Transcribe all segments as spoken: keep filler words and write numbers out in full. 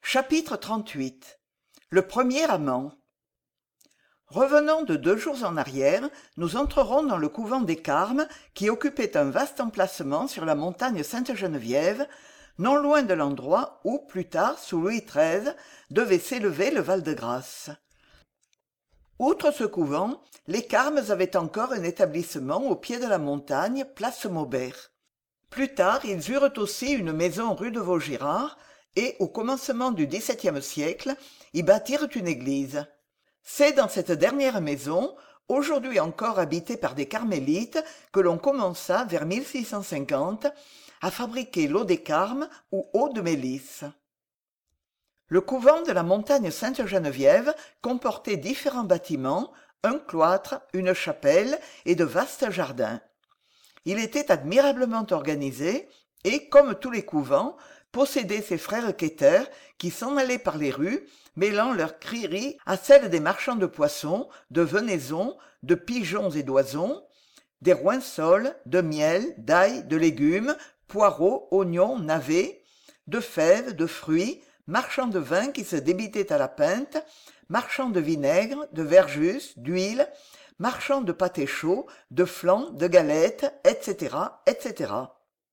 Chapitre trente-huit. Le premier amant. Revenant de deux jours en arrière, nous entrerons dans le couvent des Carmes, qui occupait un vaste emplacement sur la montagne Sainte-Geneviève, non loin de l'endroit où, plus tard, sous Louis treize, devait s'élever le Val-de-Grâce. Outre ce couvent, les Carmes avaient encore un établissement au pied de la montagne, place Maubert. Plus tard, ils eurent aussi une maison rue de Vaugirard, et, au commencement du dix-septième siècle, y bâtirent une église. C'est dans cette dernière maison, aujourd'hui encore habitée par des carmélites, que l'on commença, vers mille six cent cinquante, à fabriquer l'eau des Carmes ou eau de mélisse. Le couvent de la montagne Sainte-Geneviève comportait différents bâtiments, un cloître, une chapelle et de vastes jardins. Il était admirablement organisé et, comme tous les couvents, possédait ses frères quêteurs qui s'en allaient par les rues, mêlant leurs crieries à celles des marchands de poissons, de venaisons, de pigeons et d'oisons, des roinsols, de miel, d'ail, de légumes, poireaux, oignons, navets, de fèves, de fruits, marchands de vin qui se débitaient à la pinte, marchands de vinaigre, de verjus, d'huile, marchands de pâtés chauds, de flancs, de galettes, et cetera, et cetera.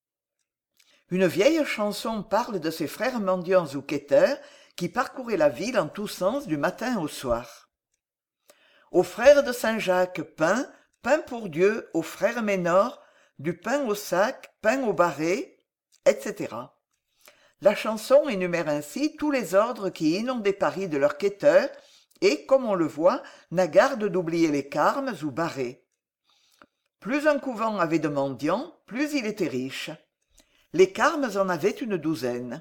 Une vieille chanson parle de ces frères mendiants ou quêteurs qui parcouraient la ville en tous sens du matin au soir. Aux frères de Saint-Jacques, pain, pain pour Dieu, aux frères Ménor, du pain au sac, pain au barré, et cetera. La chanson énumère ainsi tous les ordres qui inondaient Paris de leurs quêteurs et, comme on le voit, n'a garde d'oublier les Carmes ou barrés. Plus un couvent avait de mendiants, plus il était riche. Les Carmes en avaient une douzaine.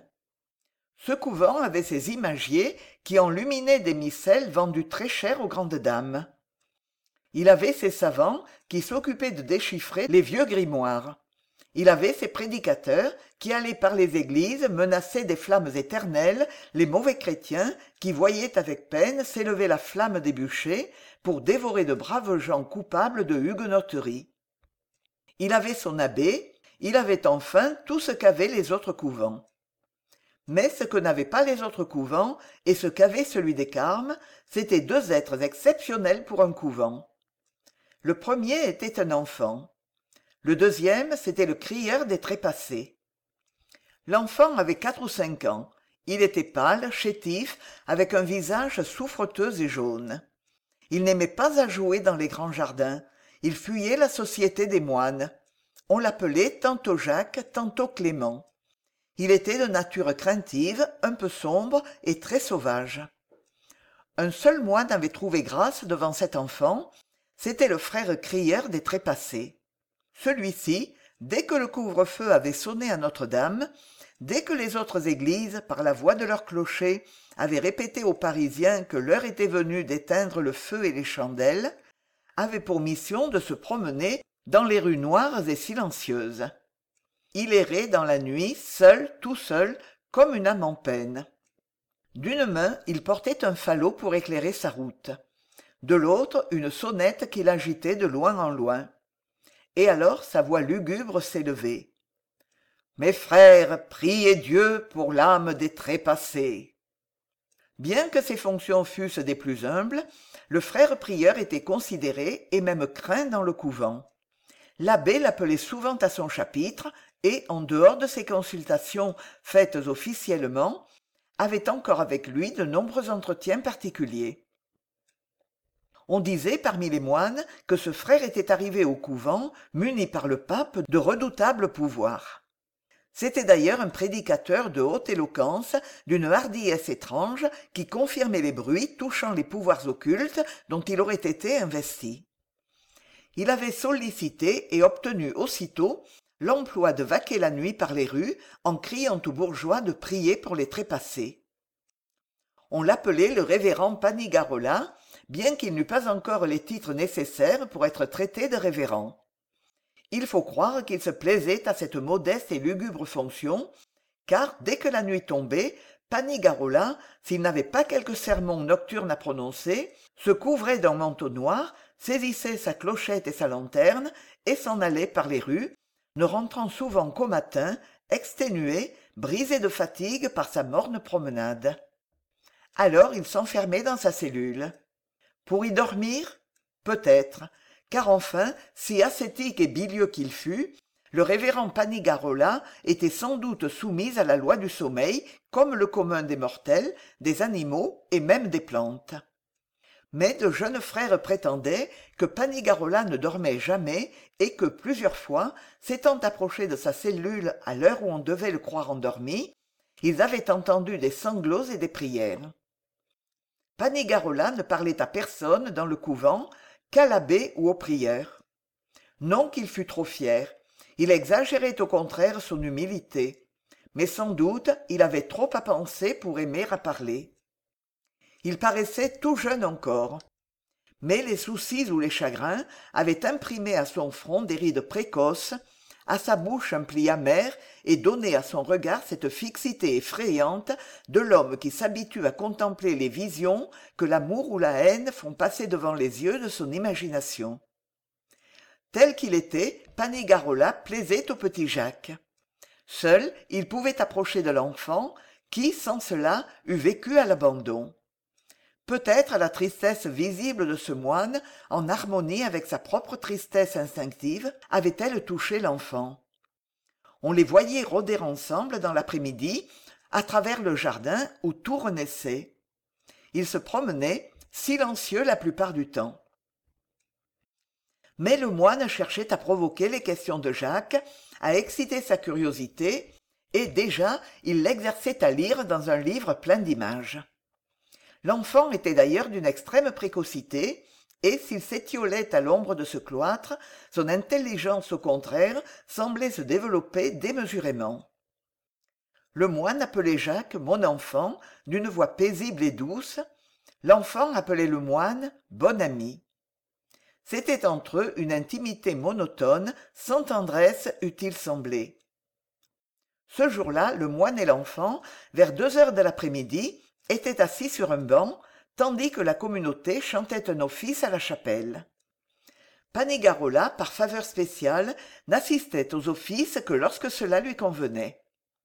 Ce couvent avait ses imagiers qui enluminaient des missels vendus très cher aux grandes dames. Il avait ses savants qui s'occupaient de déchiffrer les vieux grimoires. Il avait ses prédicateurs qui allaient par les églises menacer des flammes éternelles les mauvais chrétiens qui voyaient avec peine s'élever la flamme des bûchers pour dévorer de braves gens coupables de huguenoterie. Il avait son abbé, il avait enfin tout ce qu'avaient les autres couvents. Mais ce que n'avaient pas les autres couvents et ce qu'avait celui des Carmes, c'étaient deux êtres exceptionnels pour un couvent. Le premier était un enfant. Le deuxième, c'était le crieur des trépassés. L'enfant avait quatre ou cinq ans. Il était pâle, chétif, avec un visage souffreteux et jaune. Il n'aimait pas à jouer dans les grands jardins. Il fuyait la société des moines. On l'appelait tantôt Jacques, tantôt Clément. Il était de nature craintive, un peu sombre et très sauvage. Un seul moine avait trouvé grâce devant cet enfant, c'était le frère crieur des trépassés. Celui-ci, dès que le couvre-feu avait sonné à Notre-Dame, dès que les autres églises, par la voix de leurs clochers, avaient répété aux Parisiens que l'heure était venue d'éteindre le feu et les chandelles, avait pour mission de se promener dans les rues noires et silencieuses. Il errait dans la nuit, seul, tout seul, comme une âme en peine. D'une main, il portait un falot pour éclairer sa route. De l'autre, une sonnette qu'il agitait de loin en loin. Et alors sa voix lugubre s'élevait. « Mes frères, priez Dieu pour l'âme des trépassés. » Bien que ses fonctions fussent des plus humbles, le frère prieur était considéré et même craint dans le couvent. L'abbé l'appelait souvent à son chapitre et, en dehors de ses consultations faites officiellement, avait encore avec lui de nombreux entretiens particuliers. On disait parmi les moines que ce frère était arrivé au couvent muni par le pape de redoutables pouvoirs. C'était d'ailleurs un prédicateur de haute éloquence, d'une hardiesse étrange, qui confirmait les bruits touchant les pouvoirs occultes dont il aurait été investi. Il avait sollicité et obtenu aussitôt l'emploi de vaquer la nuit par les rues en criant aux bourgeois de prier pour les trépassés. On l'appelait le révérend Panigarola, bien qu'il n'eût pas encore les titres nécessaires pour être traité de révérend. Il faut croire qu'il se plaisait à cette modeste et lugubre fonction, car dès que la nuit tombait, Panigarola, s'il n'avait pas quelque sermon nocturne à prononcer, se couvrait d'un manteau noir, saisissait sa clochette et sa lanterne et s'en allait par les rues, ne rentrant souvent qu'au matin, exténué, brisé de fatigue par sa morne promenade. Alors il s'enfermait dans sa cellule. Pour y dormir? Peut-être, car enfin, si ascétique et bilieux qu'il fût, le révérend Panigarola était sans doute soumis à la loi du sommeil comme le commun des mortels, des animaux et même des plantes. Mais de jeunes frères prétendaient que Panigarola ne dormait jamais et que plusieurs fois, s'étant approchés de sa cellule à l'heure où on devait le croire endormi, ils avaient entendu des sanglots et des prières. Panigarola ne parlait à personne dans le couvent qu'à l'abbé ou au prieur. Non qu'il fût trop fier, il exagérait au contraire son humilité, mais sans doute il avait trop à penser pour aimer à parler. Il paraissait tout jeune encore, mais les soucis ou les chagrins avaient imprimé à son front des rides précoces, à sa bouche un pli amer et donné à son regard cette fixité effrayante de l'homme qui s'habitue à contempler les visions que l'amour ou la haine font passer devant les yeux de son imagination. Tel qu'il était, Panigarola plaisait au petit Jacques. Seul, il pouvait approcher de l'enfant qui, sans cela, eût vécu à l'abandon. Peut-être la tristesse visible de ce moine, en harmonie avec sa propre tristesse instinctive, avait-elle touché l'enfant. On les voyait rôder ensemble dans l'après-midi, à travers le jardin où tout renaissait. Ils se promenaient, silencieux la plupart du temps. Mais le moine cherchait à provoquer les questions de Jacques, à exciter sa curiosité, et déjà il l'exerçait à lire dans un livre plein d'images. L'enfant était d'ailleurs d'une extrême précocité, et s'il s'étiolait à l'ombre de ce cloître, son intelligence au contraire semblait se développer démesurément. Le moine appelait Jacques « mon enfant » d'une voix paisible et douce, l'enfant appelait le moine « bon ami ». C'était entre eux une intimité monotone, sans tendresse eût-il semblé. Ce jour-là, le moine et l'enfant, vers deux heures de l'après-midi, étaient assis sur un banc, tandis que la communauté chantait un office à la chapelle. Panigarola, par faveur spéciale, n'assistait aux offices que lorsque cela lui convenait.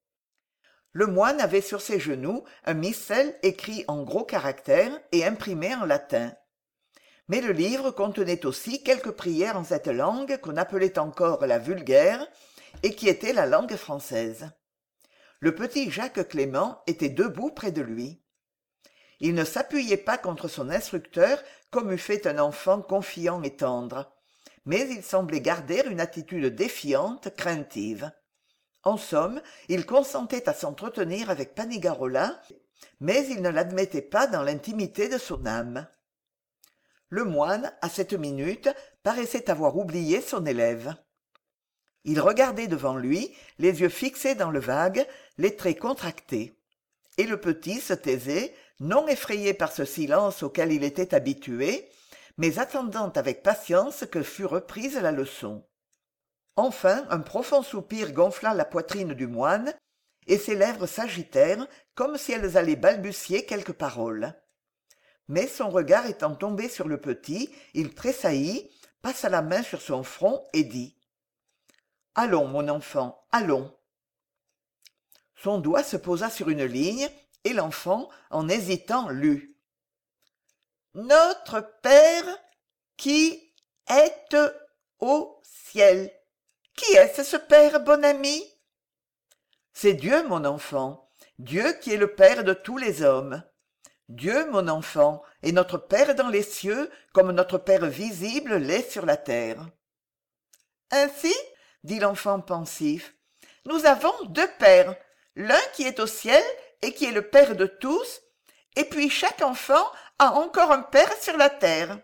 Le moine avait sur ses genoux un missel écrit en gros caractères et imprimé en latin. Mais le livre contenait aussi quelques prières en cette langue qu'on appelait encore la vulgaire et qui était la langue française. Le petit Jacques Clément était debout près de lui. Il ne s'appuyait pas contre son instructeur comme eût fait un enfant confiant et tendre, mais il semblait garder une attitude défiante, craintive. En somme, il consentait à s'entretenir avec Panigarola, mais il ne l'admettait pas dans l'intimité de son âme. Le moine, à cette minute, paraissait avoir oublié son élève. Il regardait devant lui, les yeux fixés dans le vague, les traits contractés. Et le petit se taisait, non effrayé par ce silence auquel il était habitué, mais attendant avec patience que fût reprise la leçon. Enfin, un profond soupir gonfla la poitrine du moine, et ses lèvres s'agitèrent comme si elles allaient balbutier quelques paroles. Mais son regard étant tombé sur le petit, il tressaillit, passa la main sur son front et dit « Allons, mon enfant, allons !» Son doigt se posa sur une ligne, et l'enfant, en hésitant, lut « Notre Père qui êtes au ciel. » Qui est-ce, ce Père, bon ami? C'est Dieu, mon enfant, Dieu qui est le Père de tous les hommes. Dieu, mon enfant, est notre Père dans les cieux, comme notre Père visible l'est sur la terre. Ainsi, dit l'enfant pensif, nous avons deux pères, l'un qui est au ciel et qui est le Père de tous, et puis chaque enfant a encore un père sur la terre.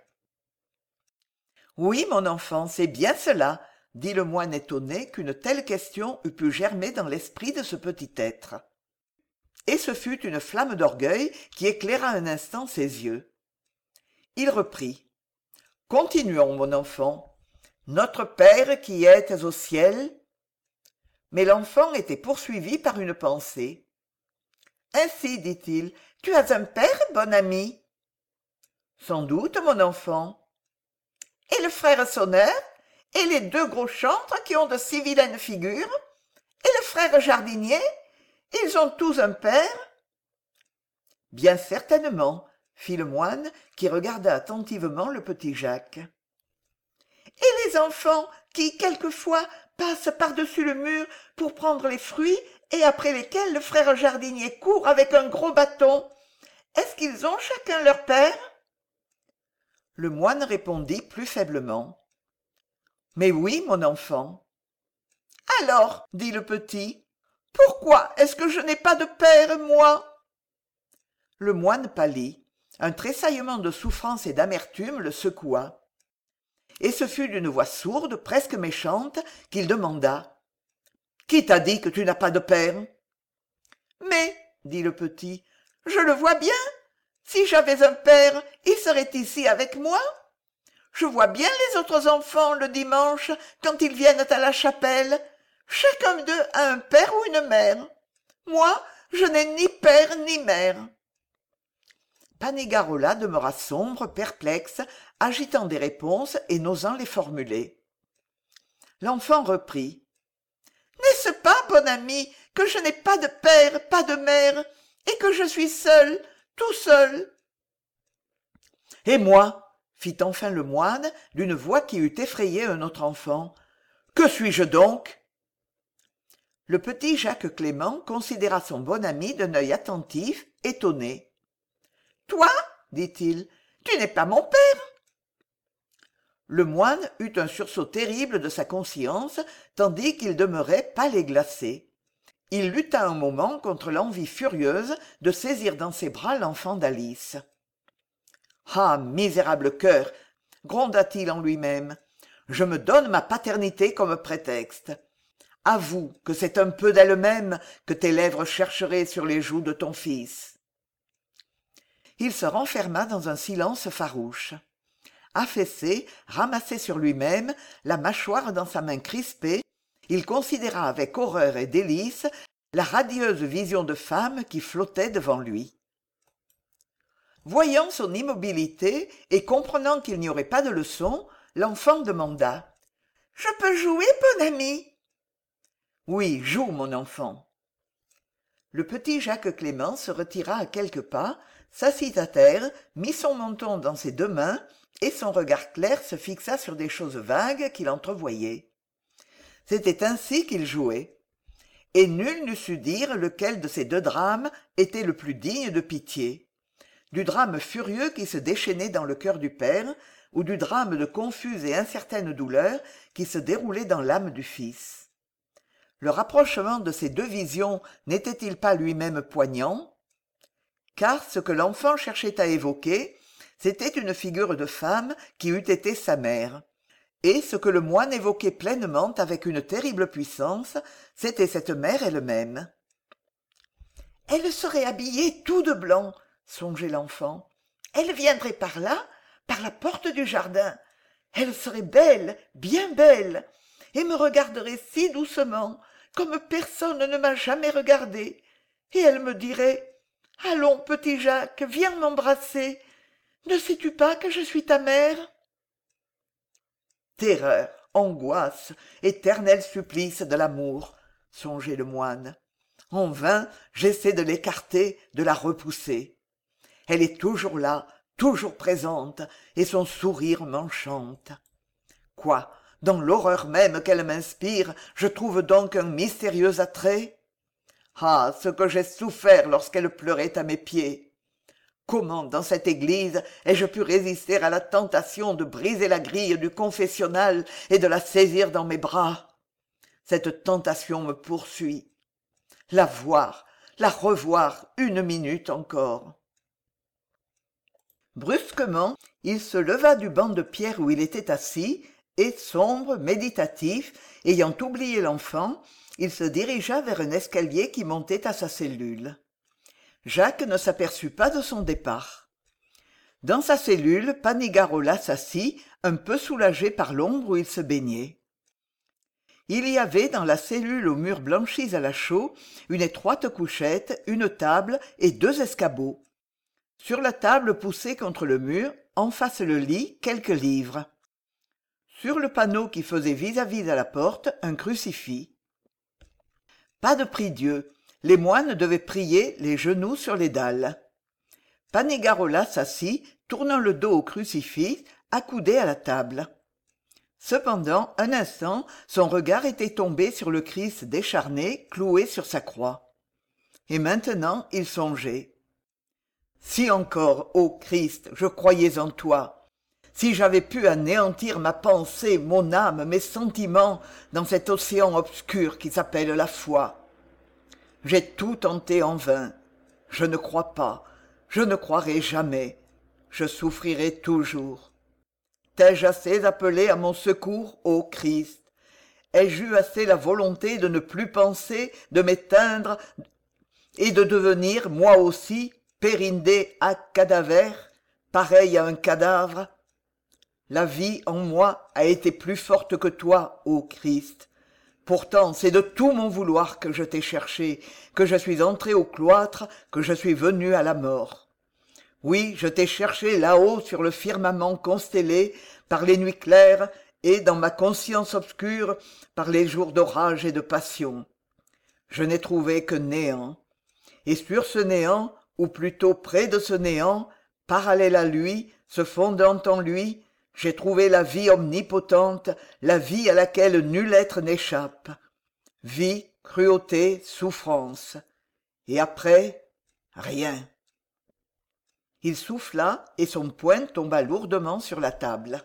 Oui, mon enfant, c'est bien cela, dit le moine étonné qu'une telle question eût pu germer dans l'esprit de ce petit être. Et ce fut une flamme d'orgueil qui éclaira un instant ses yeux. Il reprit. « Continuons, mon enfant. Notre Père qui êtes au ciel. » Mais l'enfant était poursuivi par une pensée. « Ainsi, dit-il, tu as un père, bon ami. »« Sans doute, mon enfant. »« Et le frère sonneur, et les deux gros chantres qui ont de si vilaines figures, et le frère jardinier, Ils ont tous un père? Bien certainement, fit le moine, qui regarda attentivement le petit Jacques. Et les enfants qui, quelquefois, passent par-dessus le mur pour prendre les fruits et après lesquels le frère jardinier court avec un gros bâton, est-ce qu'ils ont chacun leur père? Le moine répondit plus faiblement. Mais oui, mon enfant. Alors, dit le petit, pourquoi est-ce que je n'ai pas de père, moi? Le moine pâlit. Un tressaillement de souffrance et d'amertume le secoua. Et ce fut d'une voix sourde, presque méchante, qu'il demanda. Qui t'a dit que tu n'as pas de père? Mais, dit le petit, je le vois bien. Si j'avais un père, il serait ici avec moi. Je vois bien les autres enfants le dimanche, quand ils viennent à la chapelle. Chacun d'eux a un père ou une mère. Moi, je n'ai ni père ni mère. Panigarola demeura sombre, perplexe, agitant des réponses et n'osant les formuler. L'enfant reprit. N'est-ce pas, bon ami, que je n'ai pas de père, pas de mère, et que je suis seul, tout seul? Et moi, fit enfin le moine, d'une voix qui eût effrayé un autre enfant, que suis-je donc? Le petit Jacques Clément considéra son bon ami d'un œil attentif, étonné. Toi, dit-il, tu n'es pas mon père. Le moine eut un sursaut terrible de sa conscience, tandis qu'il demeurait pâle et glacé. Il lutta un moment contre l'envie furieuse de saisir dans ses bras l'enfant d'Alice. Ah, misérable cœur, gronda-t-il en lui-même, je me donne ma paternité comme prétexte. Avoue que c'est un peu d'elle-même que tes lèvres chercheraient sur les joues de ton fils. Il se renferma dans un silence farouche. Affaissé, ramassé sur lui-même, la mâchoire dans sa main crispée, il considéra avec horreur et délice la radieuse vision de femme qui flottait devant lui. Voyant son immobilité et comprenant qu'il n'y aurait pas de leçon, l'enfant demanda. « Je peux jouer, bon ami ?» « Oui, joue, mon enfant. » Le petit Jacques Clément se retira à quelques pas, s'assit à terre, mit son menton dans ses deux mains, et son regard clair se fixa sur des choses vagues qu'il entrevoyait. C'était ainsi qu'il jouait. Et nul n'eût su dire lequel de ces deux drames était le plus digne de pitié. Du drame furieux qui se déchaînait dans le cœur du père, ou du drame de confuse et incertaine douleur qui se déroulait dans l'âme du fils. Le rapprochement de ces deux visions n'était-il pas lui-même poignant? Car ce que l'enfant cherchait à évoquer, c'était une figure de femme qui eût été sa mère. Et ce que le moine évoquait pleinement avec une terrible puissance, c'était cette mère elle-même. « Elle serait habillée tout de blanc, » songeait l'enfant. « Elle viendrait par là, par la porte du jardin. Elle serait belle, bien belle, et me regarderait si doucement, comme personne ne m'a jamais regardé. Et elle me dirait « Allons, petit Jacques, viens m'embrasser. Ne sais-tu pas que je suis ta mère ?» Terreur, angoisse, éternel supplice de l'amour, songeait le moine. En vain, j'essaie de l'écarter, de la repousser. Elle est toujours là, toujours présente, et son sourire m'enchante. Quoi, dans l'horreur même qu'elle m'inspire, je trouve donc un mystérieux attrait? Ah, ce que j'ai souffert lorsqu'elle pleurait à mes pieds! Comment, dans cette église, ai-je pu résister à la tentation de briser la grille du confessionnal et de la saisir dans mes bras? Cette tentation me poursuit. La voir, la revoir une minute encore. Brusquement, il se leva du banc de pierre où il était assis, et, sombre, méditatif, ayant oublié l'enfant, il se dirigea vers un escalier qui montait à sa cellule. Jacques ne s'aperçut pas de son départ. Dans sa cellule, Panigarola s'assit, un peu soulagé par l'ombre où il se baignait. Il y avait dans la cellule aux murs blanchis à la chaux une étroite couchette, une table et deux escabeaux. Sur la table poussée contre le mur, en face le lit, quelques livres. Sur le panneau qui faisait vis-à-vis à la porte, un crucifix. Pas de prie-dieu. les moines devaient prier les genoux sur les dalles. Panigarola s'assit, tournant le dos au crucifix, accoudé à la table. Cependant, un instant, son regard était tombé sur le Christ décharné, cloué sur sa croix. Et maintenant, il songeait. Si encore, ô Christ, je croyais en toi, si j'avais pu anéantir ma pensée, mon âme, mes sentiments dans cet océan obscur qui s'appelle la foi. J'ai tout tenté en vain. Je ne crois pas, je ne croirai jamais, je souffrirai toujours. T'ai-je assez appelé à mon secours, ô Christ? Ai-je eu assez la volonté de ne plus penser, de m'éteindre et de devenir, moi aussi, périndé à cadaver, pareil à un cadavre? La vie en moi a été plus forte que toi, ô Christ. Pourtant, c'est de tout mon vouloir que je t'ai cherché, que je suis entré au cloître, que je suis venu à la mort. Oui, je t'ai cherché là-haut sur le firmament constellé par les nuits claires et dans ma conscience obscure par les jours d'orage et de passion. Je n'ai trouvé que néant. Et sur ce néant, ou plutôt près de ce néant, parallèle à lui, se fondant en lui, j'ai trouvé la vie omnipotente, la vie à laquelle nul être n'échappe. Vie, cruauté, souffrance. Et après, rien. Il souffla et son poing tomba lourdement sur la table.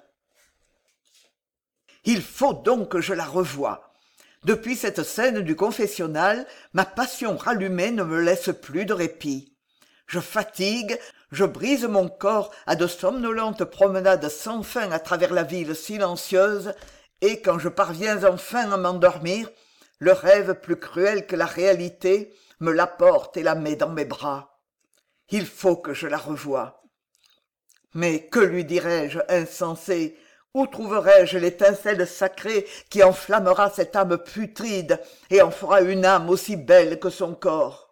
Il faut donc que je la revoie. Depuis cette scène du confessionnal, ma passion rallumée ne me laisse plus de répit. Je fatigue, je brise mon corps à de somnolentes promenades sans fin à travers la ville silencieuse, et quand je parviens enfin à m'endormir, le rêve plus cruel que la réalité me l'apporte et la met dans mes bras. Il faut que je la revoie. Mais que lui dirai-je, insensé? Où trouverai-je l'étincelle sacrée qui enflammera cette âme putride et en fera une âme aussi belle que son corps?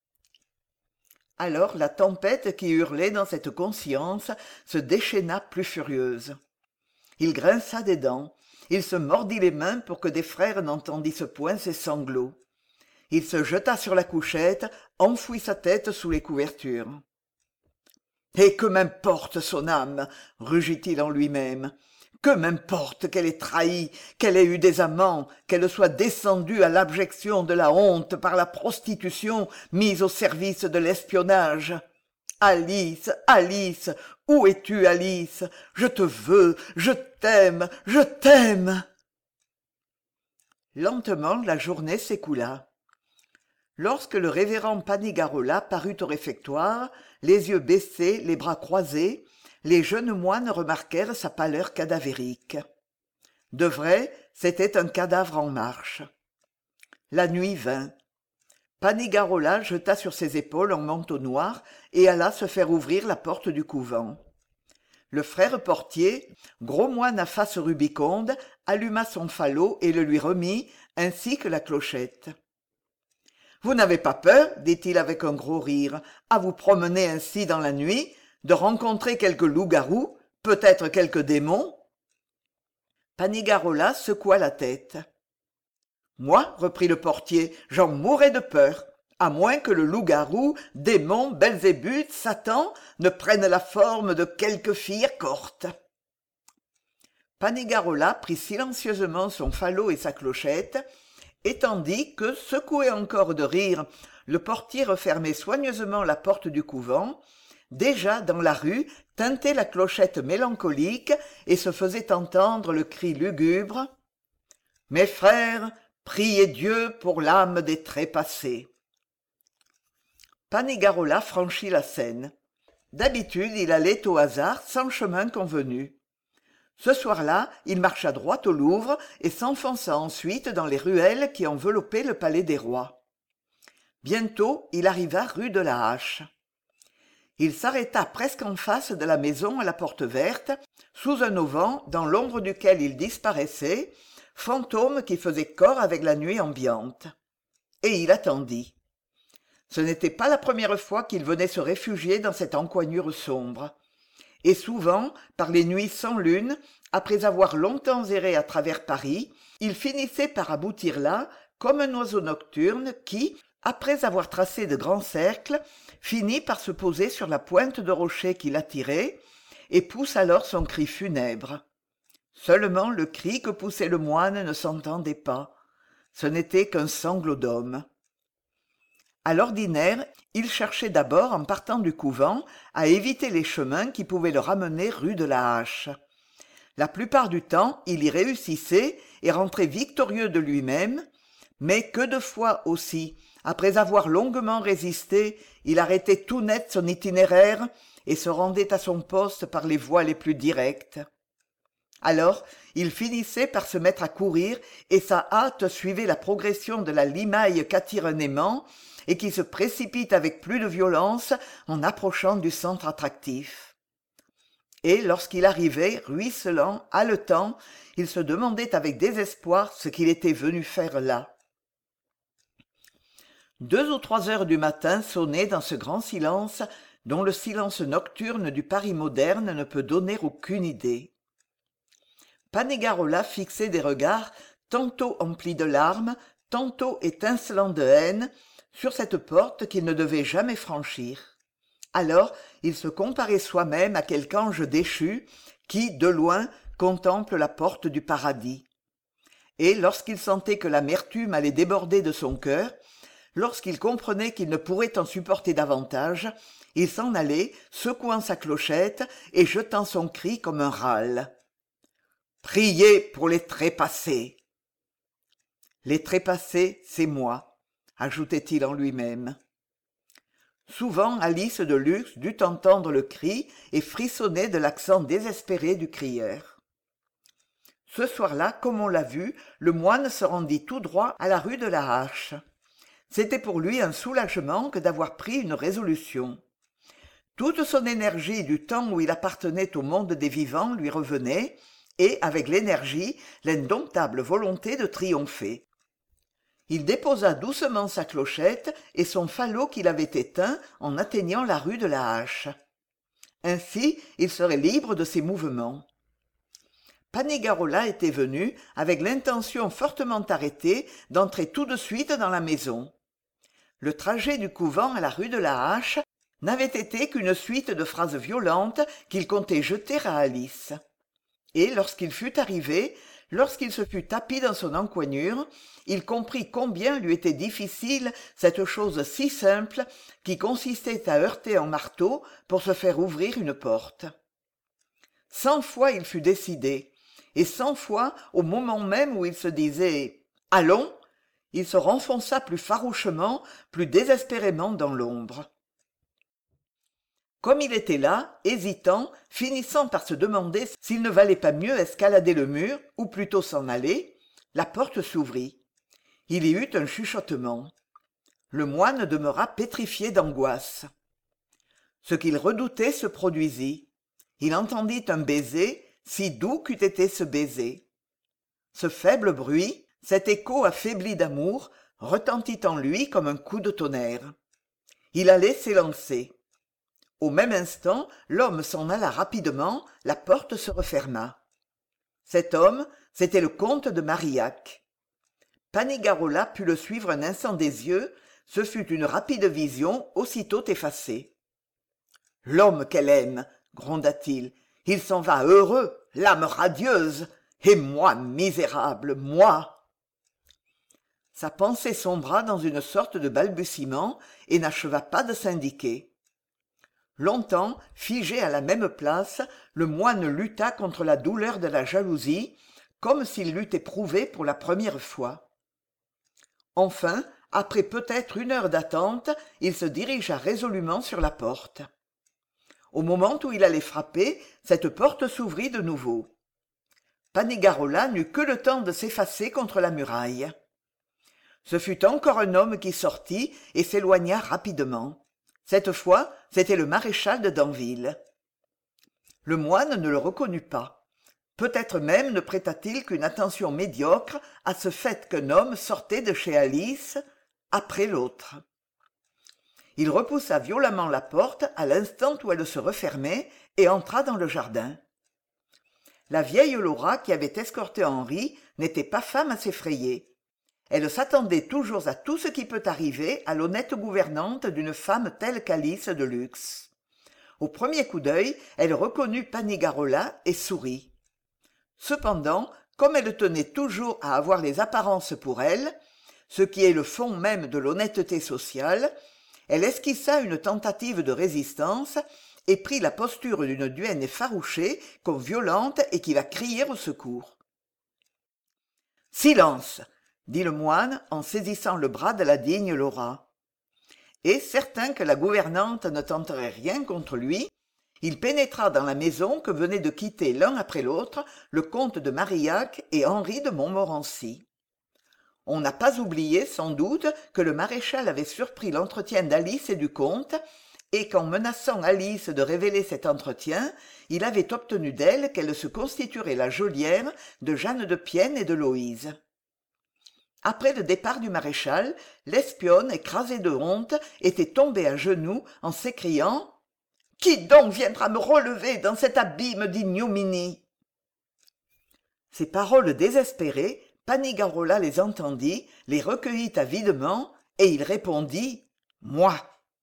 Alors la tempête qui hurlait dans cette conscience se déchaîna plus furieuse. Il grinça des dents, il se mordit les mains pour que des frères n'entendissent point ses sanglots. Il se jeta sur la couchette, enfouit sa tête sous les couvertures. « Et que m'importe son âme !» rugit-il en lui-même. « Que m'importe qu'elle ait trahi, qu'elle ait eu des amants, qu'elle soit descendue à l'abjection de la honte par la prostitution mise au service de l'espionnage. Alice, Alice, où es-tu, Alice? Je te veux, je t'aime, je t'aime !» Lentement, la journée s'écoula. Lorsque le révérend Panigarola parut au réfectoire, les yeux baissés, les bras croisés, les jeunes moines remarquèrent sa pâleur cadavérique. De vrai, c'était un cadavre en marche. La nuit vint. Panigarola jeta sur ses épaules un manteau noir et alla se faire ouvrir la porte du couvent. Le frère portier, gros moine à face rubiconde, alluma son falot et le lui remit, ainsi que la clochette. « Vous n'avez pas peur, dit-il avec un gros rire, à vous promener ainsi dans la nuit, de rencontrer quelques loups-garous, peut-être quelques démons ?» Panigarola secoua la tête. « Moi, reprit le portier, j'en mourrais de peur, à moins que le loup-garou, démon, Belzébuth, Satan ne prenne la forme de quelque fille corte. » Panigarola prit silencieusement son falot et sa clochette, et tandis que, secoué encore de rire, le portier refermait soigneusement la porte du couvent, déjà dans la rue tintait la clochette mélancolique et se faisait entendre le cri lugubre « Mes frères, priez Dieu pour l'âme des trépassés !» Panigarola franchit la Seine. D'habitude, il allait au hasard sans chemin convenu. Ce soir-là, il marcha droit au Louvre et s'enfonça ensuite dans les ruelles qui enveloppaient le palais des rois. Bientôt, il arriva rue de la Hache. Il s'arrêta presque en face de la maison à la porte verte, sous un auvent dans l'ombre duquel il disparaissait, fantôme qui faisait corps avec la nuit ambiante. Et il attendit. Ce n'était pas la première fois qu'il venait se réfugier dans cette encoignure sombre. Et souvent, par les nuits sans lune, après avoir longtemps erré à travers Paris, il finissait par aboutir là, comme un oiseau nocturne qui, après avoir tracé de grands cercles, finit par se poser sur la pointe de rocher qui l'attirait, et pousse alors son cri funèbre. Seulement le cri que poussait le moine ne s'entendait pas. Ce n'était qu'un sanglot d'homme. À l'ordinaire, il cherchait d'abord, en partant du couvent, à éviter les chemins qui pouvaient le ramener rue de la Hache. La plupart du temps, il y réussissait et rentrait victorieux de lui-même, mais que de fois aussi, après avoir longuement résisté, il arrêtait tout net son itinéraire et se rendait à son poste par les voies les plus directes. Alors, il finissait par se mettre à courir et sa hâte suivait la progression de la limaille qu'attire un aimant et qui se précipite avec plus de violence en approchant du centre attractif. Et lorsqu'il arrivait, ruisselant, haletant, il se demandait avec désespoir ce qu'il était venu faire là. Deux ou trois heures du matin sonnaient dans ce grand silence dont le silence nocturne du Paris moderne ne peut donner aucune idée. Panégarola fixait des regards tantôt emplis de larmes, tantôt étincelants de haine, sur cette porte qu'il ne devait jamais franchir. Alors il se comparait soi-même à quelque ange déchu qui, de loin, contemple la porte du paradis. Et lorsqu'il sentait que l'amertume allait déborder de son cœur, lorsqu'il comprenait qu'il ne pourrait en supporter davantage, il s'en allait, secouant sa clochette et jetant son cri comme un râle. « Priez pour les trépassés !»« Les trépassés, c'est moi », ajoutait-il en lui-même. Souvent Alice de Lux dut entendre le cri et frissonner de l'accent désespéré du crieur. Ce soir-là, comme on l'a vu, le moine se rendit tout droit à la rue de la Hache. C'était pour lui un soulagement que d'avoir pris une résolution. Toute son énergie du temps où il appartenait au monde des vivants lui revenait, et, avec l'énergie, l'indomptable volonté de triompher. Il déposa doucement sa clochette et son falot qu'il avait éteint en atteignant la rue de la Hache. Ainsi, il serait libre de ses mouvements. Panégarola était venu, avec l'intention fortement arrêtée, d'entrer tout de suite dans la maison. Le trajet du couvent à la rue de la Hache n'avait été qu'une suite de phrases violentes qu'il comptait jeter à Alice. Et lorsqu'il fut arrivé, lorsqu'il se fut tapi dans son encoignure, il comprit combien lui était difficile cette chose si simple qui consistait à heurter un marteau pour se faire ouvrir une porte. Cent fois il fut décidé, et cent fois, au moment même où il se disait « Allons !», il se renfonça plus farouchement, plus désespérément dans l'ombre. Comme il était là, hésitant, finissant par se demander s'il ne valait pas mieux escalader le mur, ou plutôt s'en aller, la porte s'ouvrit. Il y eut un chuchotement. Le moine demeura pétrifié d'angoisse. Ce qu'il redoutait se produisit. Il entendit un baiser, si doux qu'eût été ce baiser. Ce faible bruit, cet écho affaibli d'amour, retentit en lui comme un coup de tonnerre. Il allait s'élancer. Au même instant, l'homme s'en alla rapidement, la porte se referma. Cet homme, c'était le comte de Marillac. Panégarola put le suivre un instant des yeux, ce fut une rapide vision, aussitôt effacée. « L'homme qu'elle aime !» gronda-t-il. « Il s'en va heureux, l'âme radieuse, et moi, misérable, moi !» Sa pensée sombra dans une sorte de balbutiement et n'acheva pas de s'indiquer. Longtemps, figé à la même place, le moine lutta contre la douleur de la jalousie, comme s'il l'eût éprouvée pour la première fois. Enfin, après peut-être une heure d'attente, il se dirigea résolument sur la porte. Au moment où il allait frapper, cette porte s'ouvrit de nouveau. Panégarola n'eut que le temps de s'effacer contre la muraille. Ce fut encore un homme qui sortit et s'éloigna rapidement. Cette fois, c'était le maréchal de Danville. Le moine ne le reconnut pas. Peut-être même ne prêta-t-il qu'une attention médiocre à ce fait qu'un homme sortait de chez Alice après l'autre. Il repoussa violemment la porte à l'instant où elle se refermait et entra dans le jardin. La vieille Laura qui avait escorté Henri n'était pas femme à s'effrayer. Elle s'attendait toujours à tout ce qui peut arriver à l'honnête gouvernante d'une femme telle qu'Alice de luxe. Au premier coup d'œil, elle reconnut Panigarola et sourit. Cependant, comme elle tenait toujours à avoir les apparences pour elle, ce qui est le fond même de l'honnêteté sociale, elle esquissa une tentative de résistance et prit la posture d'une duègne effarouchée comme violente et qui va crier au secours. « Silence !» dit le moine en saisissant le bras de la digne Laura. Et certain que la gouvernante ne tenterait rien contre lui, il pénétra dans la maison que venaient de quitter l'un après l'autre le comte de Marillac et Henri de Montmorency. On n'a pas oublié sans doute que le maréchal avait surpris l'entretien d'Alice et du comte, et qu'en menaçant Alice de révéler cet entretien, il avait obtenu d'elle qu'elle se constituerait la geôlière de Jeanne de Pienne et de Loïse. Après le départ du maréchal, l'espionne, écrasée de honte, était tombée à genoux en s'écriant « Qui donc viendra me relever dans cet abîme d'ignominie ?» Ces paroles désespérées, Panigarola les entendit, les recueillit avidement, et il répondit « Moi !»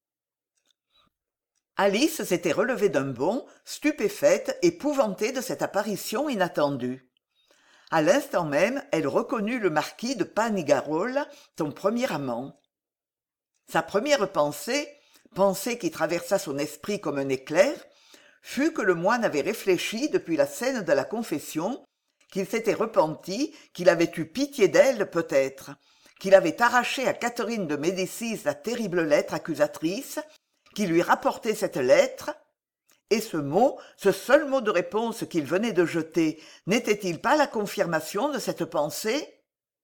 Alice s'était relevée d'un bond, stupéfaite, épouvantée de cette apparition inattendue. À l'instant même, elle reconnut le marquis de Panigarola, son premier amant. Sa première pensée, pensée qui traversa son esprit comme un éclair, fut que le moine avait réfléchi depuis la scène de la confession, qu'il s'était repenti, qu'il avait eu pitié d'elle peut-être, qu'il avait arraché à Catherine de Médicis la terrible lettre accusatrice, qu'il lui rapportait cette lettre. Et ce mot, ce seul mot de réponse qu'il venait de jeter, n'était-il pas la confirmation de cette pensée?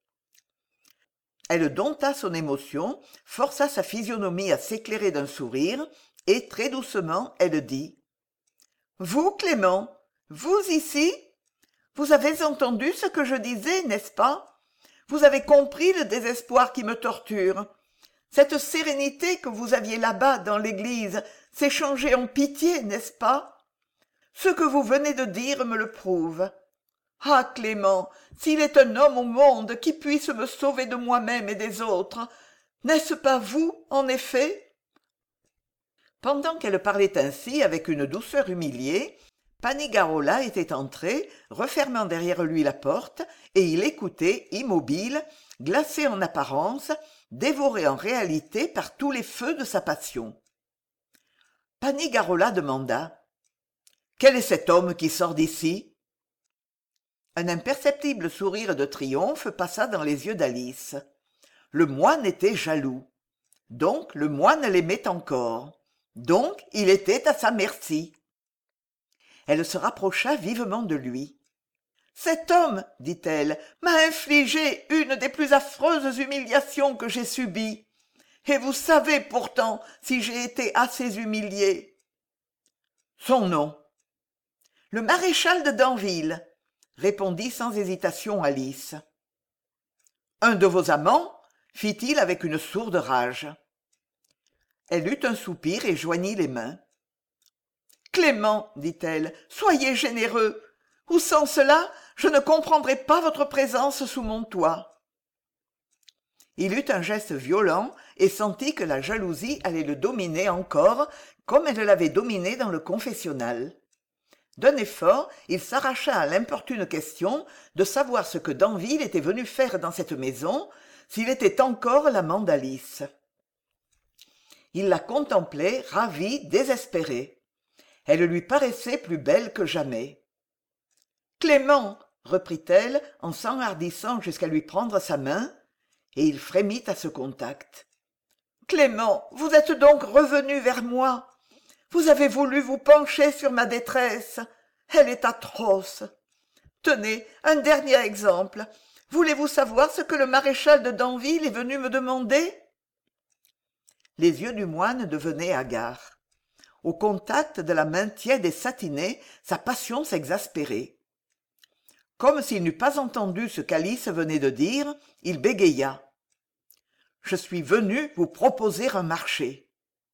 Elle dompta son émotion, força sa physionomie à s'éclairer d'un sourire, et très doucement elle dit « Vous, Clément, vous ici? Vous avez entendu ce que je disais, n'est-ce pas? Vous avez compris le désespoir qui me torture. Cette sérénité que vous aviez là-bas dans l'église s'est changée en pitié, n'est-ce pas? Ce que vous venez de dire me le prouve. Ah, Clément, s'il est un homme au monde qui puisse me sauver de moi-même et des autres, n'est-ce pas vous, en effet? » Pendant qu'elle parlait ainsi avec une douceur humiliée, Panigarola était entré, refermant derrière lui la porte, et il écoutait, immobile, glacé en apparence, dévoré en réalité par tous les feux de sa passion. Panigarola demanda « Quel est cet homme qui sort d'ici ?» Un imperceptible sourire de triomphe passa dans les yeux d'Alice. Le moine était jaloux. Donc le moine l'aimait encore. Donc il était à sa merci. Elle se rapprocha vivement de lui. « Cet homme, dit-elle, m'a infligé une des plus affreuses humiliations que j'ai subies. Et vous savez pourtant si j'ai été assez humiliée. » Son nom. « Le maréchal de Danville, » répondit sans hésitation Alice. « Un de vos amants ?» fit-il avec une sourde rage. Elle eut un soupir et joignit les mains. « Clément, dit-elle, soyez généreux, ou sans cela, je ne comprendrai pas votre présence sous mon toit. » Il eut un geste violent et sentit que la jalousie allait le dominer encore, comme elle l'avait dominé dans le confessionnal. D'un effort, il s'arracha à l'importune question de savoir ce que Danville était venu faire dans cette maison, s'il était encore l'amant d'Alice. Il la contemplait, ravi, désespéré. Elle lui paraissait plus belle que jamais. « Clément !» reprit-elle en s'enhardissant jusqu'à lui prendre sa main, et il frémit à ce contact. « Clément, vous êtes donc revenu vers moi. Vous avez voulu vous pencher sur ma détresse. Elle est atroce. Tenez, un dernier exemple. Voulez-vous savoir ce que le maréchal de Danville est venu me demander ?» Les yeux du moine devenaient hagards. Au contact de la main tiède et satinée, sa passion s'exaspérait. Comme s'il n'eût pas entendu ce qu'Alice venait de dire, il bégaya. « Je suis venu vous proposer un marché. »«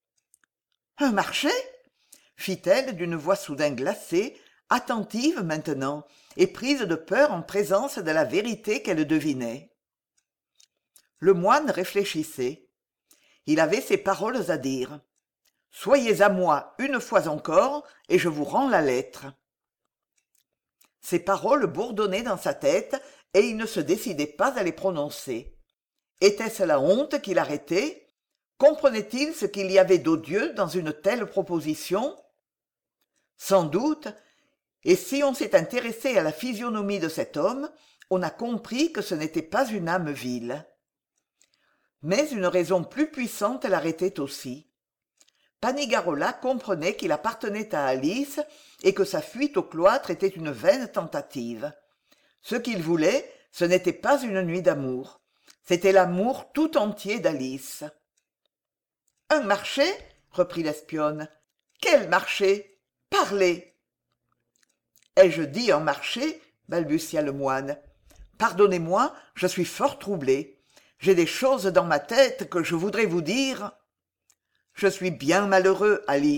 Un marché ?» fit-elle d'une voix soudain glacée, attentive maintenant, et prise de peur en présence de la vérité qu'elle devinait. Le moine réfléchissait. Il avait ces paroles à dire. « Soyez à moi une fois encore, et je vous rends la lettre. » Ces paroles bourdonnaient dans sa tête, et il ne se décidait pas à les prononcer. Était-ce la honte qui l'arrêtait? Comprenait-il ce qu'il y avait d'odieux dans une telle proposition? Sans doute, et si on s'est intéressé à la physionomie de cet homme, on a compris que ce n'était pas une âme vile. Mais une raison plus puissante l'arrêtait aussi. Panigarola comprenait qu'il appartenait à Alice et que sa fuite au cloître était une vaine tentative. Ce qu'il voulait, ce n'était pas une nuit d'amour. C'était l'amour tout entier d'Alice. « Un marché ?» reprit l'espionne. « Quel marché? Parlez !»« Ai-je dit un marché ?» balbutia le moine. « Pardonnez-moi, je suis fort troublé. J'ai des choses dans ma tête que je voudrais vous dire. »« Je suis bien malheureux, Alice. »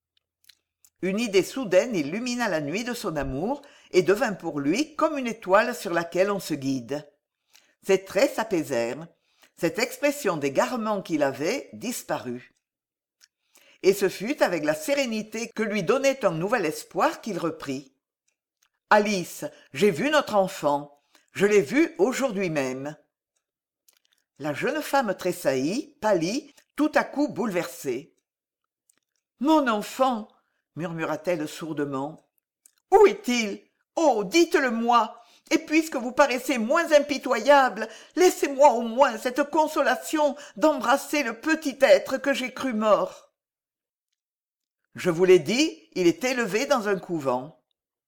Une idée soudaine illumina la nuit de son amour et devint pour lui comme une étoile sur laquelle on se guide. Ses traits s'apaisèrent. Cette expression d'égarement qu'il avait disparut. Et ce fut avec la sérénité que lui donnait un nouvel espoir qu'il reprit. « Alice, j'ai vu notre enfant. Je l'ai vu aujourd'hui même. » La jeune femme tressaillit, pâlit, tout à coup bouleversée. « Mon enfant !» murmura-t-elle sourdement. « Où est-il? Oh, dites-le-moi! Et puisque vous paraissez moins impitoyable, laissez-moi au moins cette consolation d'embrasser le petit être que j'ai cru mort. » Je vous l'ai dit, il est élevé dans un couvent.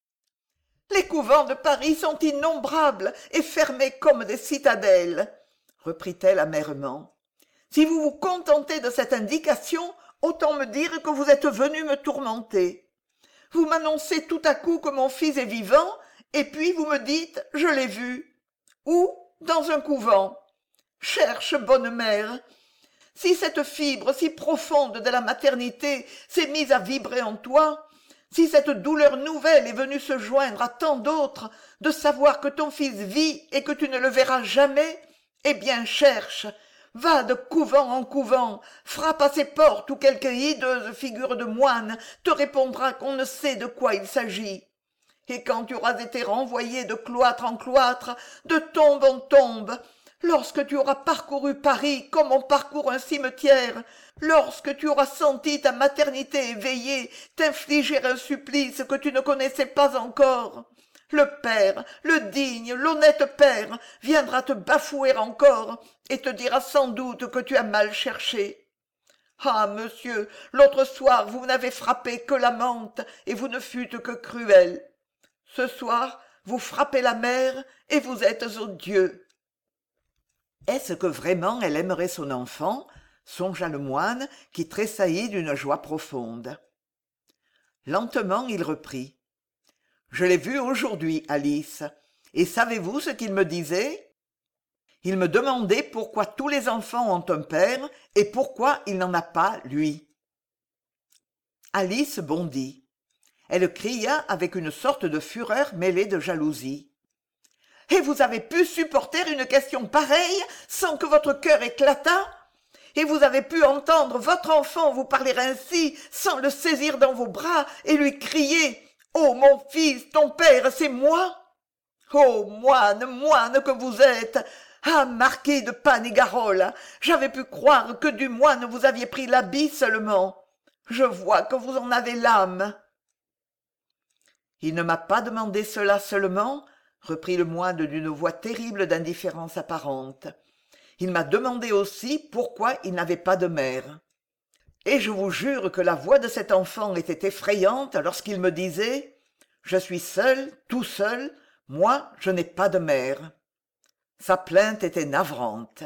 « Les couvents de Paris sont innombrables et fermés comme des citadelles, » reprit-elle amèrement. « Si vous vous contentez de cette indication, autant me dire que vous êtes venu me tourmenter. Vous m'annoncez tout à coup que mon fils est vivant, et puis vous me dites « je l'ai vu ». Où? Dans un couvent. Cherche, bonne mère. Si cette fibre si profonde de la maternité s'est mise à vibrer en toi, si cette douleur nouvelle est venue se joindre à tant d'autres, de savoir que ton fils vit et que tu ne le verras jamais, eh bien cherche, va de couvent en couvent, frappe à ses portes où quelque hideuse figure de moine te répondra qu'on ne sait de quoi il s'agit. Et quand tu auras été renvoyé de cloître en cloître, de tombe en tombe, lorsque tu auras parcouru Paris comme on parcourt un cimetière, lorsque tu auras senti ta maternité éveillée t'infliger un supplice que tu ne connaissais pas encore, le père, le digne, l'honnête père, viendra te bafouer encore et te dira sans doute que tu as mal cherché. Ah, monsieur, l'autre soir vous n'avez frappé que la menthe et vous ne fûtes que cruel. Ce soir, vous frappez la mère et vous êtes odieux. » Est-ce que vraiment elle aimerait son enfant? Songea le moine, qui tressaillit d'une joie profonde. Lentement, il reprit. « Je l'ai vu aujourd'hui, Alice, et savez-vous ce qu'il me disait? Il me demandait pourquoi tous les enfants ont un père et pourquoi il n'en a pas, lui. » Alice bondit. Elle cria avec une sorte de fureur mêlée de jalousie. « Et vous avez pu supporter une question pareille sans que votre cœur éclatât? Et vous avez pu entendre votre enfant vous parler ainsi sans le saisir dans vos bras et lui crier « Oh, mon fils, ton père, c'est moi !» Oh, moine, moine que vous êtes! Ah, marquis de Panigarola, j'avais pu croire que du moine vous aviez pris l'habit seulement. Je vois que vous en avez l'âme. » « Il ne m'a pas demandé cela seulement, » reprit le moine d'une voix terrible d'indifférence apparente. « Il m'a demandé aussi pourquoi il n'avait pas de mère. Et je vous jure que la voix de cet enfant était effrayante lorsqu'il me disait « Je suis seul, tout seul, moi je n'ai pas de mère. » Sa plainte était navrante.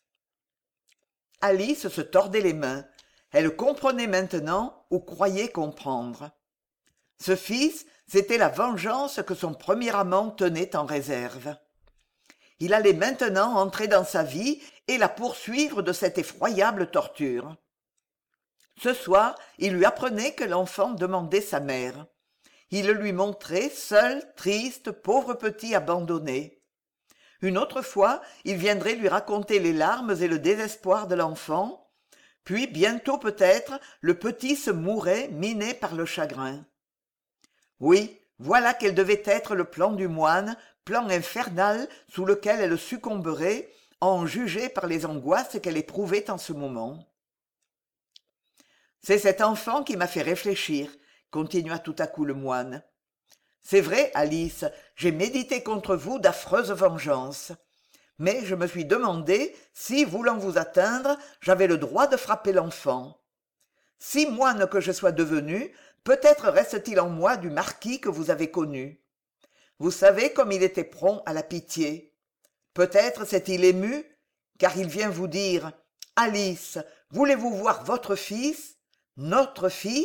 Alice se tordait les mains. Elle comprenait maintenant ou croyait comprendre. Ce fils, c'était la vengeance que son premier amant tenait en réserve. Il allait maintenant entrer dans sa vie et la poursuivre de cette effroyable torture. Ce soir, il lui apprenait que l'enfant demandait sa mère. Il le lui montrait, seul, triste, pauvre petit abandonné. Une autre fois, il viendrait lui raconter les larmes et le désespoir de l'enfant. Puis, bientôt peut-être, le petit se mourrait miné par le chagrin. Oui, voilà quel devait être le plan du moine, plan infernal sous lequel elle succomberait, à en juger par les angoisses qu'elle éprouvait en ce moment. C'est cet enfant qui m'a fait réfléchir, continua tout à coup le moine. C'est vrai, Alice, j'ai médité contre vous d'affreuses vengeances. Mais je me suis demandé si, voulant vous atteindre, j'avais le droit de frapper l'enfant. Si moine que je sois devenu, peut-être reste-t-il en moi du marquis que vous avez connu. Vous savez comme il était prompt à la pitié. Peut-être s'est-il ému, car il vient vous dire « Alice, voulez-vous voir votre fils, notre fils ?»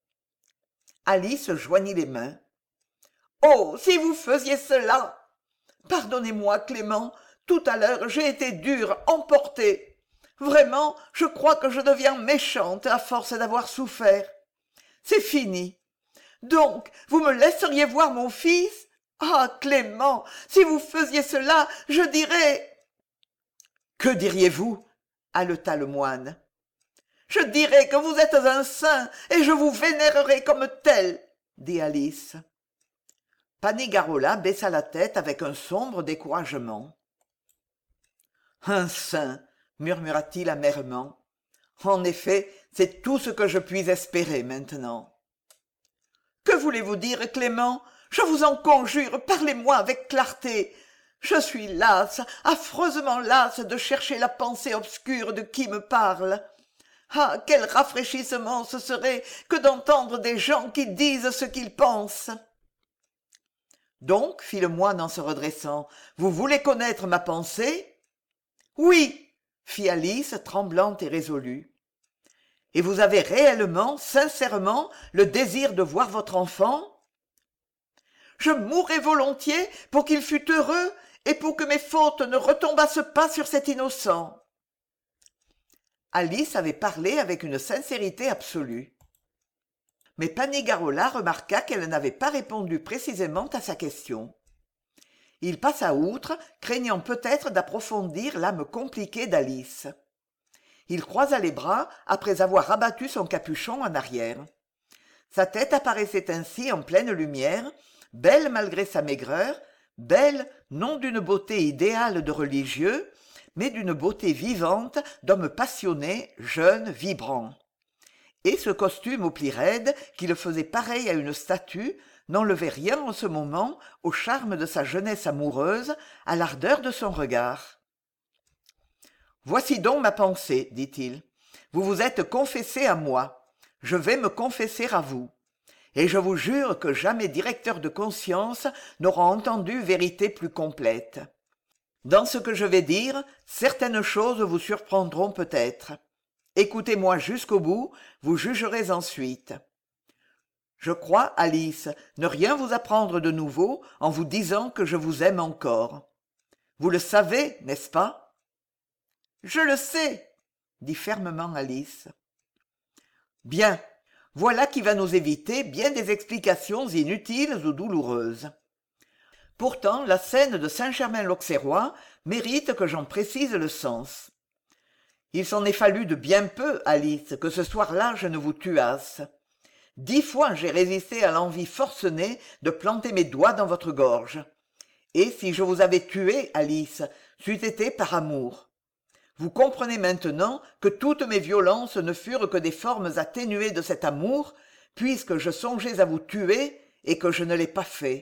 Alice joignit les mains. « Oh, si vous faisiez cela ! Pardonnez-moi, Clément, tout à l'heure j'ai été dure, emportée. Vraiment, je crois que je deviens méchante à force d'avoir souffert. C'est fini. Donc, vous me laisseriez voir mon fils ? Ah, Clément, si vous faisiez cela, je dirais... » « Que diriez-vous » haleta le moine. « Je dirais que vous êtes un saint et je vous vénérerai comme tel, » dit Alice. Panigarola baissa la tête avec un sombre découragement. « Un saint !» murmura-t-il amèrement. « En effet, c'est tout ce que je puis espérer maintenant. »« Que voulez-vous dire, Clément ? Je vous en conjure, parlez-moi avec clarté. Je suis lasse, affreusement lasse de chercher la pensée obscure de qui me parle. Ah, quel rafraîchissement ce serait que d'entendre des gens qui disent ce qu'ils pensent !»« Donc, fit le moine en se redressant, vous voulez connaître ma pensée ? » ?»« Oui, fit Alice, tremblante et résolue. »« Et vous avez réellement, sincèrement, le désir de voir votre enfant ? » ?»« Je mourrais volontiers pour qu'il fût heureux et pour que mes fautes ne retombassent pas sur cet innocent. » Alice avait parlé avec une sincérité absolue. Mais Panigarola remarqua qu'elle n'avait pas répondu précisément à sa question. Il passa outre, craignant peut-être d'approfondir l'âme compliquée d'Alice. Il croisa les bras après avoir rabattu son capuchon en arrière. Sa tête apparaissait ainsi en pleine lumière, belle malgré sa maigreur, belle non d'une beauté idéale de religieux, mais d'une beauté vivante d'homme passionné, jeune, vibrant. Et ce costume aux plis raides, qui le faisait pareil à une statue, n'enlevait rien en ce moment au charme de sa jeunesse amoureuse, à l'ardeur de son regard. « Voici donc ma pensée, dit-il. Vous vous êtes confessé à moi. Je vais me confesser à vous. Et je vous jure que jamais directeur de conscience n'aura entendu vérité plus complète. Dans ce que je vais dire, certaines choses vous surprendront peut-être. Écoutez-moi jusqu'au bout, vous jugerez ensuite. Je crois, Alice, ne rien vous apprendre de nouveau en vous disant que je vous aime encore. Vous le savez, n'est-ce pas ? » ?»« Je le sais, » dit fermement Alice. « Bien, voilà qui va nous éviter bien des explications inutiles ou douloureuses. Pourtant, la scène de Saint-Germain-l'Auxerrois mérite que j'en précise le sens. Il s'en est fallu de bien peu, Alice, que ce soir-là je ne vous tuasse. Dix fois j'ai résisté à l'envie forcenée de planter mes doigts dans votre gorge. Et si je vous avais tuée, Alice, c'eût été par amour. Vous comprenez maintenant que toutes mes violences ne furent que des formes atténuées de cet amour, puisque je songeais à vous tuer et que je ne l'ai pas fait. »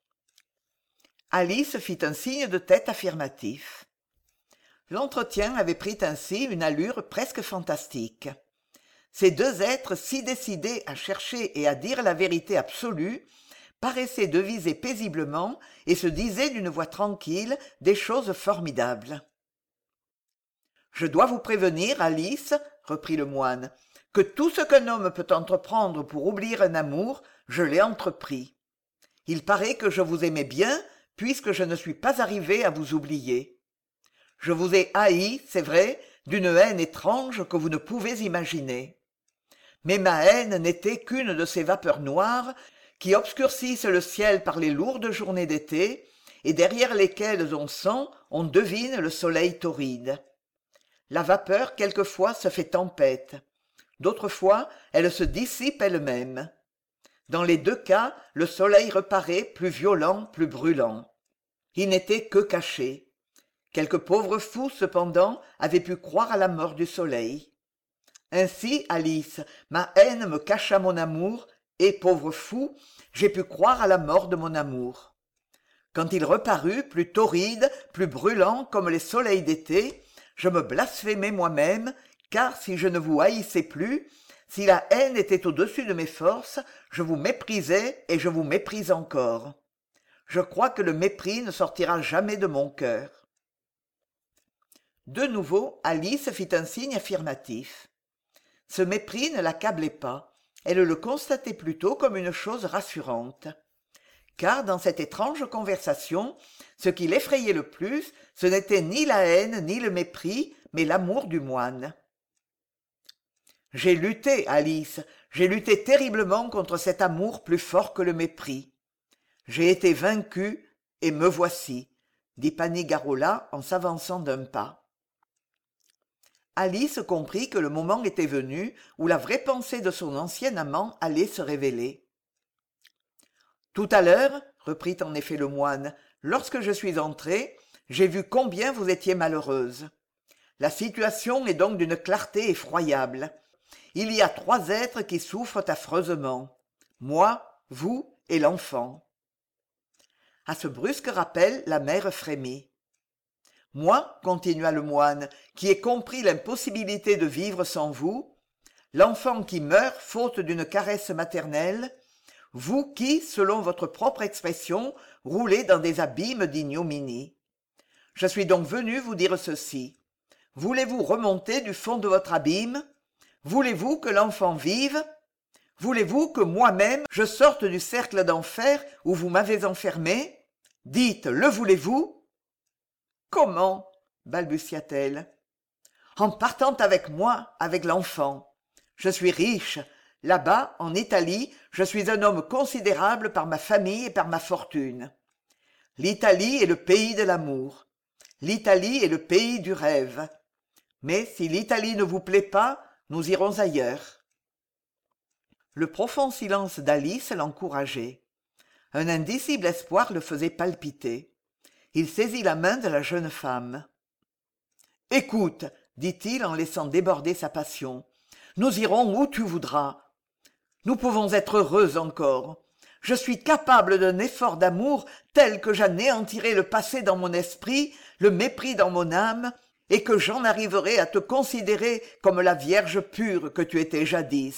Alice fit un signe de tête affirmatif. L'entretien avait pris ainsi une allure presque fantastique. Ces deux êtres si décidés à chercher et à dire la vérité absolue paraissaient deviser paisiblement et se disaient d'une voix tranquille des choses formidables. « Je dois vous prévenir, Alice, reprit le moine, que tout ce qu'un homme peut entreprendre pour oublier un amour, je l'ai entrepris. Il paraît que je vous aimais bien, puisque je ne suis pas arrivé à vous oublier. Je vous ai haï, c'est vrai, d'une haine étrange que vous ne pouvez imaginer. Mais ma haine n'était qu'une de ces vapeurs noires qui obscurcissent le ciel par les lourdes journées d'été et derrière lesquelles on sent, on devine le soleil torride. La vapeur quelquefois se fait tempête, d'autres fois elle se dissipe elle-même. Dans les deux cas, le soleil reparaît plus violent, plus brûlant. Il n'était que caché. Quelques pauvres fous, cependant, avaient pu croire à la mort du soleil. Ainsi, Alice, ma haine me cacha mon amour, et, pauvre fou, j'ai pu croire à la mort de mon amour. Quand il reparut, plus torride, plus brûlant comme les soleils d'été, je me blasphémai moi-même, car si je ne vous haïssais plus, si la haine était au-dessus de mes forces, je vous méprisais et je vous méprise encore. Je crois que le mépris ne sortira jamais de mon cœur. De nouveau, Alice fit un signe affirmatif. Ce mépris ne l'accablait pas. Elle le constatait plutôt comme une chose rassurante. Car dans cette étrange conversation, ce qui l'effrayait le plus, ce n'était ni la haine ni le mépris, mais l'amour du moine. « J'ai lutté, Alice, j'ai lutté terriblement contre cet amour plus fort que le mépris. J'ai été vaincu, et me voici, » dit Panigarola en s'avançant d'un pas. Alice comprit que le moment était venu où la vraie pensée de son ancien amant allait se révéler. « Tout à l'heure, reprit en effet le moine, lorsque je suis entré, j'ai vu combien vous étiez malheureuse. La situation est donc d'une clarté effroyable. Il y a trois êtres qui souffrent affreusement. Moi, vous et l'enfant. » À ce brusque rappel, la mère frémit. « Moi, continua le moine, qui ai compris l'impossibilité de vivre sans vous, l'enfant qui meurt faute d'une caresse maternelle, vous qui, selon votre propre expression, roulez dans des abîmes d'ignominie. Je suis donc venu vous dire ceci. Voulez-vous remonter du fond de votre abîme? Voulez-vous que l'enfant vive? Voulez-vous que moi-même je sorte du cercle d'enfer où vous m'avez enfermé? Dites, le voulez-vous? » Comment? balbutia-t-elle. En partant avec moi, avec l'enfant. Je suis riche. Là-bas, en Italie, je suis un homme considérable par ma famille et par ma fortune. L'Italie est le pays de l'amour. L'Italie est le pays du rêve. Mais si l'Italie ne vous plaît pas, nous irons ailleurs. Le profond silence d'Alice l'encourageait. Un indicible espoir le faisait palpiter. Il saisit la main de la jeune femme. « Écoute, dit-il en laissant déborder sa passion, nous irons où tu voudras. Nous pouvons être heureux encore. Je suis capable d'un effort d'amour tel que j'anéantirai le passé dans mon esprit, le mépris dans mon âme, et que j'en arriverai à te considérer comme la vierge pure que tu étais jadis. »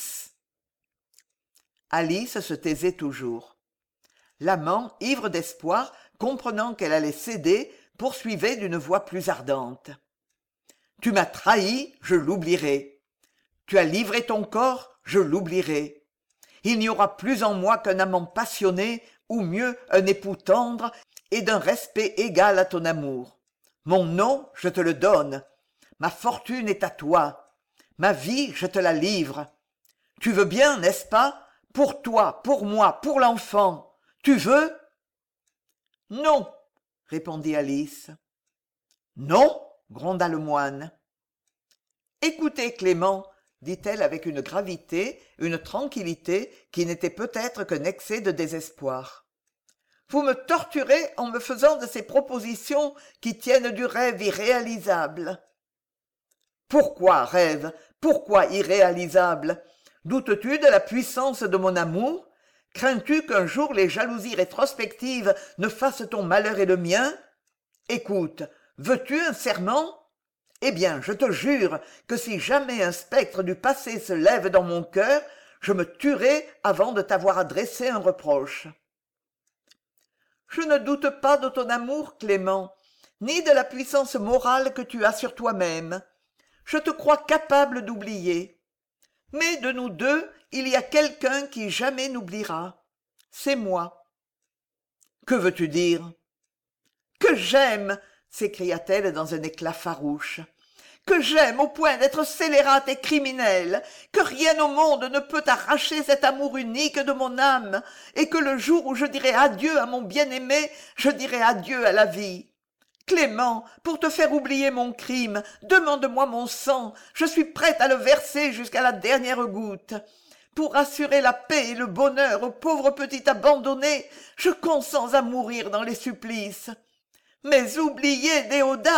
Alice se taisait toujours. L'amant, ivre d'espoir, comprenant qu'elle allait céder, poursuivait d'une voix plus ardente. « Tu m'as trahi, je l'oublierai. Tu as livré ton corps, je l'oublierai. Il n'y aura plus en moi qu'un amant passionné, ou mieux un époux tendre, et d'un respect égal à ton amour. Mon nom, je te le donne. Ma fortune est à toi. Ma vie, je te la livre. Tu veux bien, n'est-ce pas? Pour toi, pour moi, pour l'enfant. Tu veux? » « Non, » répondit Alice. « Non, » gronda le moine. « Écoutez, Clément, » dit-elle avec une gravité, une tranquillité qui n'était peut-être qu'un excès de désespoir. « Vous me torturez en me faisant de ces propositions qui tiennent du rêve irréalisable. »« Pourquoi rêve? Pourquoi irréalisable? Doutes-tu de la puissance de mon amour? Crains-tu qu'un jour les jalousies rétrospectives ne fassent ton malheur et le mien? Écoute, veux-tu un serment? Eh bien, je te jure que si jamais un spectre du passé se lève dans mon cœur, je me tuerai avant de t'avoir adressé un reproche. » « Je ne doute pas de ton amour, Clément, ni de la puissance morale que tu as sur toi-même. Je te crois capable d'oublier. Mais de nous deux, il y a quelqu'un qui jamais n'oubliera. C'est moi. »« Que veux-tu dire ? » « Que j'aime !» s'écria-t-elle dans un éclat farouche. « que j'aime au point d'être scélérate et criminelle, que rien au monde ne peut arracher cet amour unique de mon âme, et que le jour où je dirai adieu à mon bien-aimé, je dirai adieu à la vie. Clément, pour te faire oublier mon crime, demande-moi mon sang, je suis prête à le verser jusqu'à la dernière goutte. Pour assurer la paix et le bonheur au pauvre petit abandonné, je consens à mourir dans les supplices. Mais oubliez Déodate !»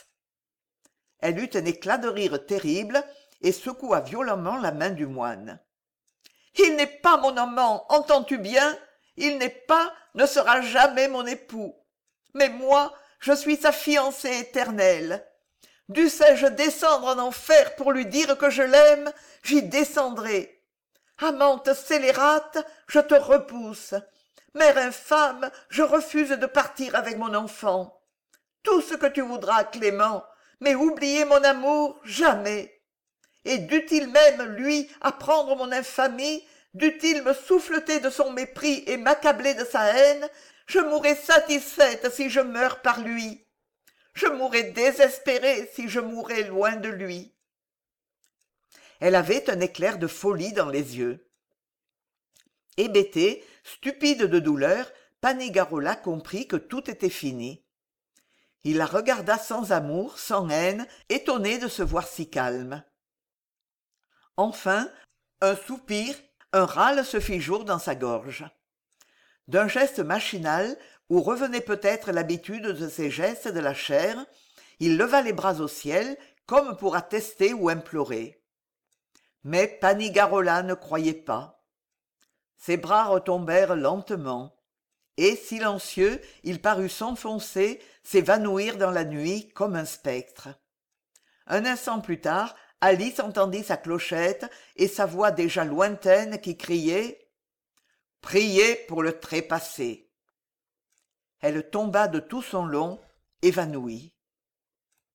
Elle eut un éclat de rire terrible et secoua violemment la main du moine. « Il n'est pas mon amant, entends-tu bien? Il n'est pas, ne sera jamais mon époux. Mais moi, je suis sa fiancée éternelle. Dussé-je descendre en enfer pour lui dire que je l'aime, j'y descendrai. Amante scélérate, je te repousse. Mère infâme, je refuse de partir avec mon enfant. Tout ce que tu voudras, Clément, mais oublier mon amour, jamais. Et dût-il même, lui, apprendre mon infamie, dût-il me souffleter de son mépris et m'accabler de sa haine, je mourrai satisfaite si je meurs par lui. Je mourrai désespérée si je mourais loin de lui. » Elle avait un éclair de folie dans les yeux. Hébété, stupide de douleur, Panigarola comprit que tout était fini. Il la regarda sans amour, sans haine, étonné de se voir si calme. Enfin, un soupir, un râle se fit jour dans sa gorge. D'un geste machinal, où revenait peut-être l'habitude de ces gestes de la chair, il leva les bras au ciel, comme pour attester ou implorer. Mais Panigarola ne croyait pas. Ses bras retombèrent lentement, et, silencieux, il parut s'enfoncer, s'évanouir dans la nuit comme un spectre. Un instant plus tard, Alice entendit sa clochette et sa voix déjà lointaine qui criait « Priez pour le trépassé ». Elle tomba de tout son long, évanouie.